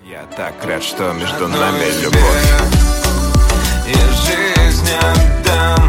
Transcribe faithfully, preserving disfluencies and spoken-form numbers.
Я так рад, что между нами любовь. И жизнь отдам